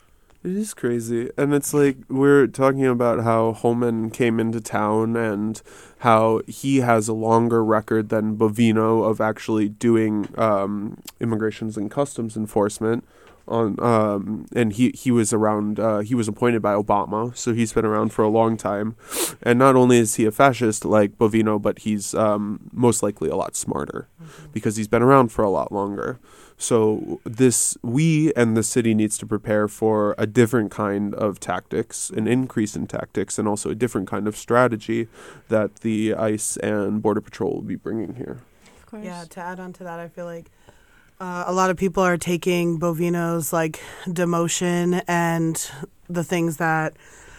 It is crazy. And it's like we're talking about how Holman came into town and how he has a longer record than Bovino of actually doing um, immigrations and customs enforcement. On um, and he, he was around, uh, he was appointed by Obama, so he's been around for a long time. And not only is he a fascist like Bovino, but he's um, most likely a lot smarter mm-hmm. because he's been around for a lot longer. So this, we and the city needs to prepare for a different kind of tactics, an increase in tactics, and also a different kind of strategy that the ICE and Border Patrol will be bringing here. Of course. Yeah, to add on to that, I feel like uh, a lot of people are taking Bovino's like demotion and the things that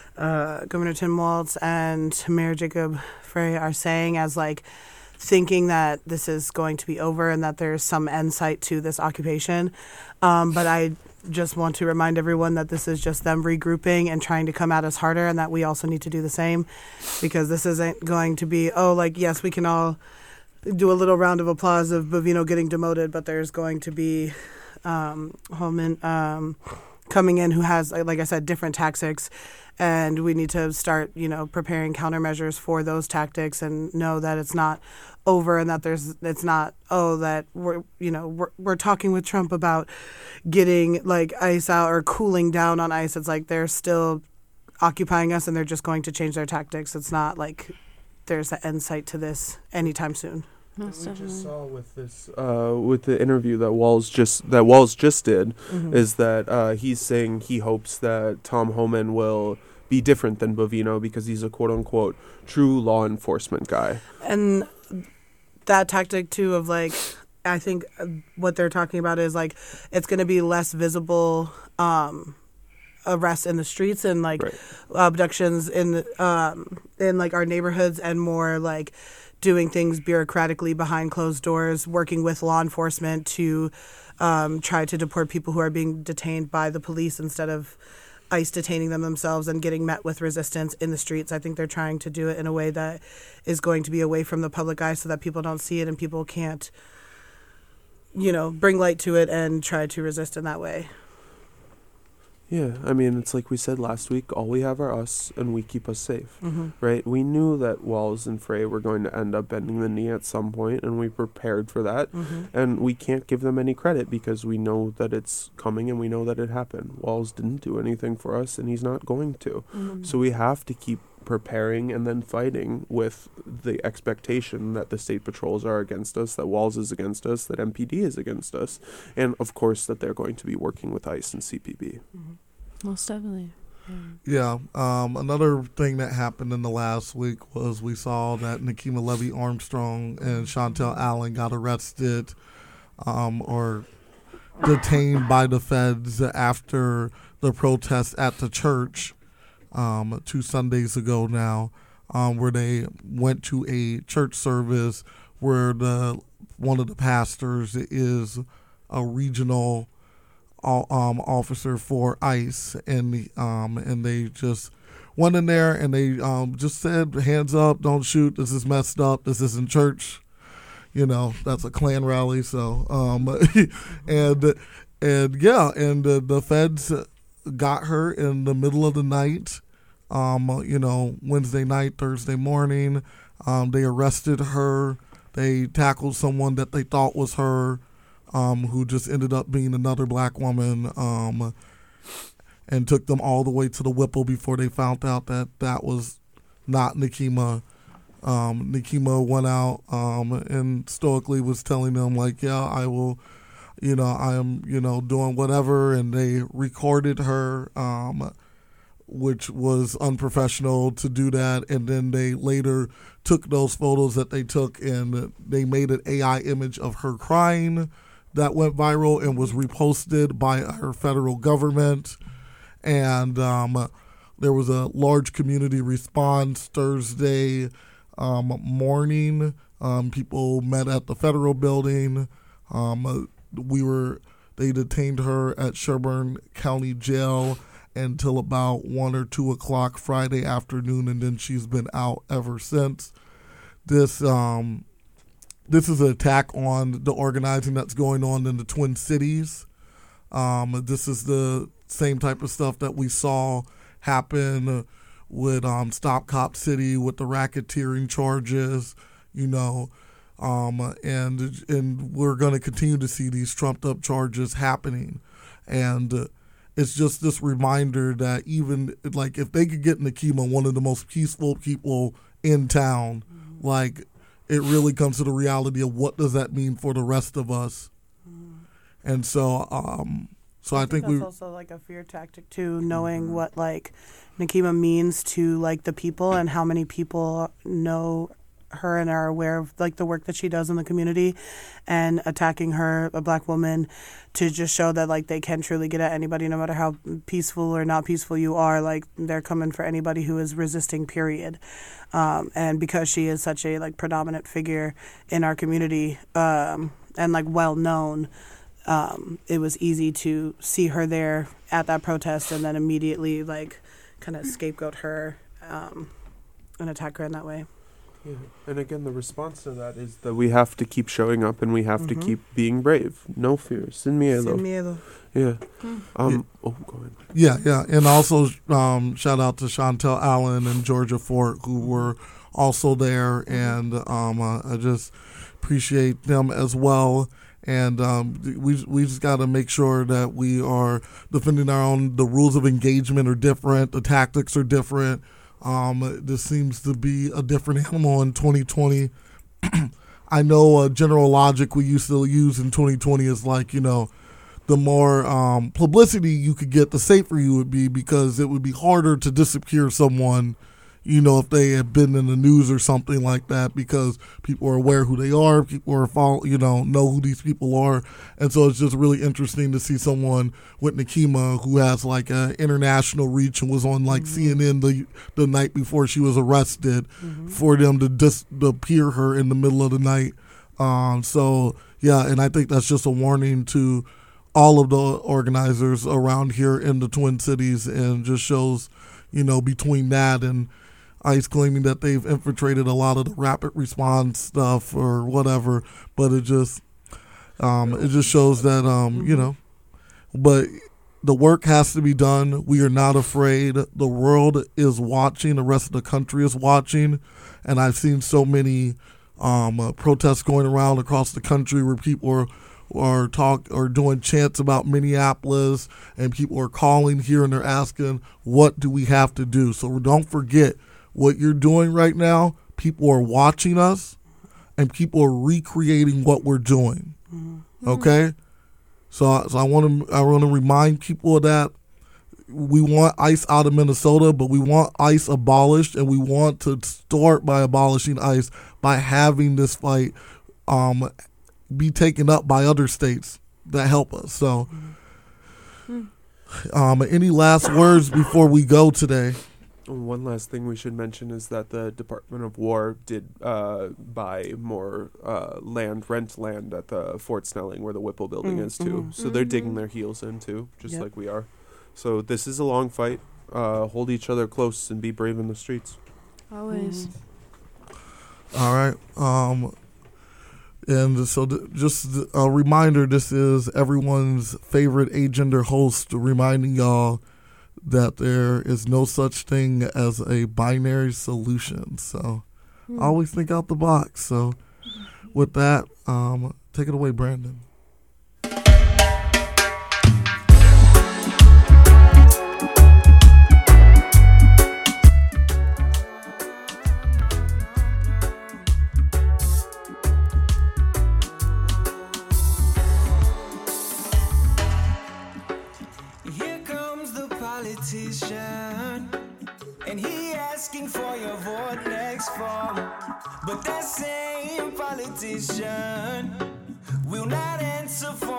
uh, Governor Tim Waltz and Mayor Jacob Frey are saying as like thinking that this is going to be over and that there's some end sight to this occupation. Um, but I just want to remind everyone that this is just them regrouping and trying to come at us harder, and that we also need to do the same, because this isn't going to be, oh, like, yes, we can all do a little round of applause of Bovino getting demoted, but there's going to be um, Holman um, coming in who has, like I said, different tactics. And we need to start, you know, preparing countermeasures for those tactics and know that it's not over and that there's, it's not, oh, that we're, you know, we're, we're talking with Trump about getting like ICE out or cooling down on ICE. It's like they're still occupying us and they're just going to change their tactics. It's not like there's an end sight to this anytime soon. We just saw with this, uh, with the interview that Walls just that Walls just did, mm-hmm. is that uh, he's saying he hopes that Tom Homan will be different than Bovino because he's a quote unquote true law enforcement guy. And that tactic too of like, I think what they're talking about is like it's going to be less visible um, arrests in the streets and like right. abductions in um, in like our neighborhoods, and more like doing things bureaucratically behind closed doors, working with law enforcement to um, try to deport people who are being detained by the police instead of ICE detaining them themselves and getting met with resistance in the streets. I think they're trying to do it in a way that is going to be away from the public eye so that people don't see it and people can't, you know, bring light to it and try to resist in that way. Yeah, I mean, it's like we said last week, all we have are us, and we keep us safe, mm-hmm. right? We knew that Walls and Frey were going to end up bending the knee at some point, and we prepared for that, mm-hmm. and we can't give them any credit because we know that it's coming and we know that it happened. Walls didn't do anything for us, and he's not going to. Mm-hmm. So we have to keep preparing and then fighting with the expectation that the state patrols are against us, that Walls is against us, that M P D is against us, and of course that they're going to be working with ICE and C P B. Mm-hmm. Most definitely. Yeah. Um, another thing that happened in the last week was we saw that Nikema Levy Armstrong and Chantel Allen got arrested, um, or detained by the feds after the protest at the church um, two Sundays ago now, um, where they went to a church service where the one of the pastors is a regional um, officer for ICE, and um, and they just went in there and they um, just said, hands up, don't shoot, this is messed up, this isn't church. You know, that's a Klan rally. So, um, and, and yeah, and uh, the feds got her in the middle of the night, um, you know, Wednesday night, Thursday morning. Um, they arrested her. They tackled someone that they thought was her, um, who just ended up being another black woman, um, and took them all the way to the Whipple before they found out that that was not Nekima. Um, Nekima went out um, and stoically was telling them, like, yeah, I will, you know, I am, you know, doing whatever. And they recorded her, um, which was unprofessional to do that. And then they later took those photos that they took and they made an A I image of her crying that went viral and was reposted by our federal government. And um, there was a large community response Thursday Um, morning. Um, people met at the federal building. Um, we were, they detained her at Sherburne County Jail until about one or two o'clock Friday afternoon, and then she's been out ever since. This um, this is an attack on the organizing that's going on in the Twin Cities. Um, this is the same type of stuff that we saw happen with um, Stop Cop City, with the racketeering charges, you know, um, and and we're going to continue to see these trumped up charges happening. And uh, it's just this reminder that even, like, if they could get Nekima, one of the most peaceful people in town, mm-hmm. like, it really comes to the reality of what does that mean for the rest of us. Mm-hmm. And so, um, so I, I think, think that's we also like a fear tactic too, knowing mm-hmm. what like Nekima means to like the people and how many people know her and are aware of like the work that she does in the community, and attacking her, a black woman, to just show that like they can truly get at anybody, no matter how peaceful or not peaceful you are. Like, they're coming for anybody who is resisting, period. Um, and because she is such a like predominant figure in our community, um, and like well known, um, it was easy to see her there at that protest and then immediately like kind of scapegoat her um, and attack her in that way. Yeah. And again, the response to that is that we have to keep showing up and we have Mm-hmm. to keep being brave. No fear. Sin miedo. Sin miedo. Yeah. Mm. Um. Yeah. Oh, go ahead. Yeah, yeah. And also um, shout out to Chantel Allen and Georgia Fort, who were also there. And um, uh, I just appreciate them as well. And um, we we just got to make sure that we are defending our own. The rules of engagement are different. The tactics are different. Um, this seems to be a different animal in twenty twenty. I know a general logic we used to use in twenty twenty is like, you know, the more um, publicity you could get, the safer you would be, because it would be harder to disappear someone, you know, if they had been in the news or something like that, because people are aware who they are, people are follow, you know, know who these people are. And so it's just really interesting to see someone with Nekima who has like an international reach and was on like mm-hmm. C N N the the night before she was arrested, mm-hmm. for them to disappear her in the middle of the night. Um, so, yeah, and I think that's just a warning to all of the organizers around here in the Twin Cities, and just shows, you know, between that and ICE claiming that they've infiltrated a lot of the rapid response stuff or whatever, but it just um, it just shows that um, you know, but the work has to be done. We are not afraid. The world is watching. The rest of the country is watching, and I've seen so many um, uh, protests going around across the country where people are or talk or doing chants about Minneapolis, and people are calling here and they're asking, what do we have to do? So don't forget what you're doing right now. People are watching us, and people are recreating what we're doing. Mm-hmm. Okay, so so I want to I want to remind people of that. We want ICE out of Minnesota, but we want ICE abolished, and we want to start by abolishing ICE by having this fight um, be taken up by other states, that help us. So, um, any last words before we go today? One last thing we should mention is that the Department of War did uh, buy more uh, land, rent land at the Fort Snelling where the Whipple building Mm, is too. mhm. So they're digging their heels in too, just Yep. like we are. So this is a long fight. Uh, hold each other close and be brave in the streets. Always. All right. Um, and so th- just a reminder, this is everyone's favorite agender host reminding y'all that there is no such thing as a binary solution. So Mm. always think out the box. So with that, um, take it away, Brandon. Here comes the politician, and he asking for your vote next fall. But that same politician will not answer for